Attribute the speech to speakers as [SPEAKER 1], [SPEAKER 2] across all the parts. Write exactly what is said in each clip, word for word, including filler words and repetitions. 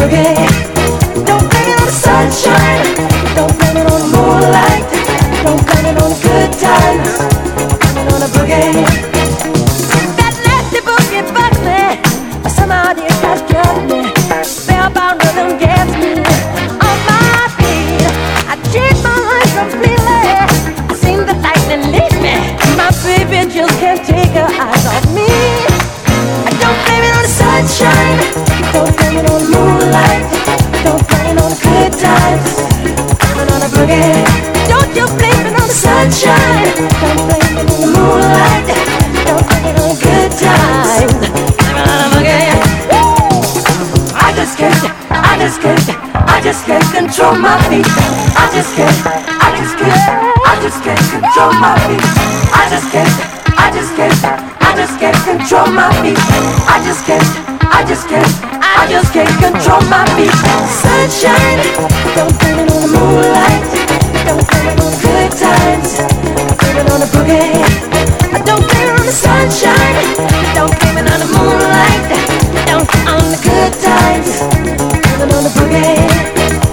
[SPEAKER 1] boogie. Don't blame it on the sunshine. Don't blame it on the moonlight. Don't blame it on the good times. Blame it on the boogie. That nasty boogie bugs me. Somehow it has got me. Spellbound rhythm gets me on my feet. I change my life completely. I seem the lightning lead me. My baby just can't take her eyes off me. I don't blame it on the sunshine. Don't blame it on the moonlight. Don't blame it on the good times. Blame it on the boogie. Don't you blame it on the sunshine. Don't blame it on the moonlight. Don't blame it on the good times. Blame it on the boogie. I just can't, I just can't, I just can't control my feet. I just can't, I just can't, I just can't control my feet. I just can't, I just can't, I just can't control my feet. I just can't, I just can't, I just can't control my feet. Sunshine, don't blame it on the moonlight. Don't blame it on the good times. Blame it on the boogie. Don't blame it on the sunshine. Don't blame it on the moonlight. Don't on the good times. Blame it on the boogie.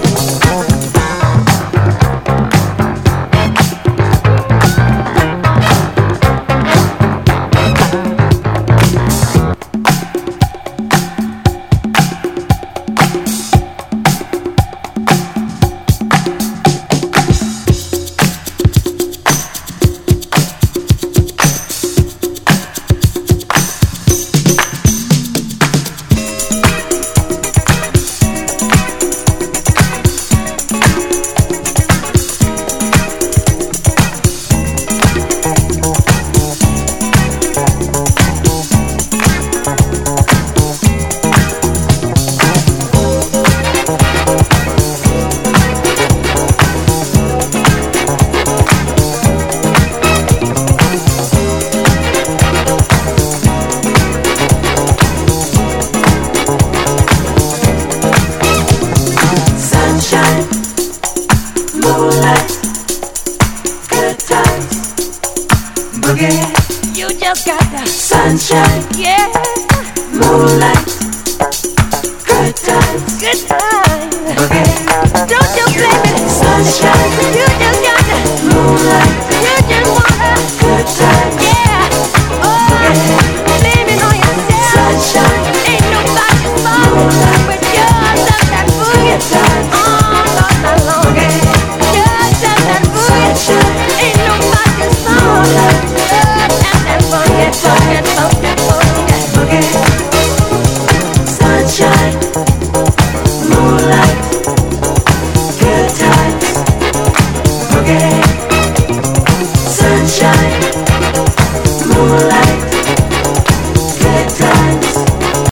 [SPEAKER 1] You just got the sunshine, yeah, moonlight, good times, good times, okay.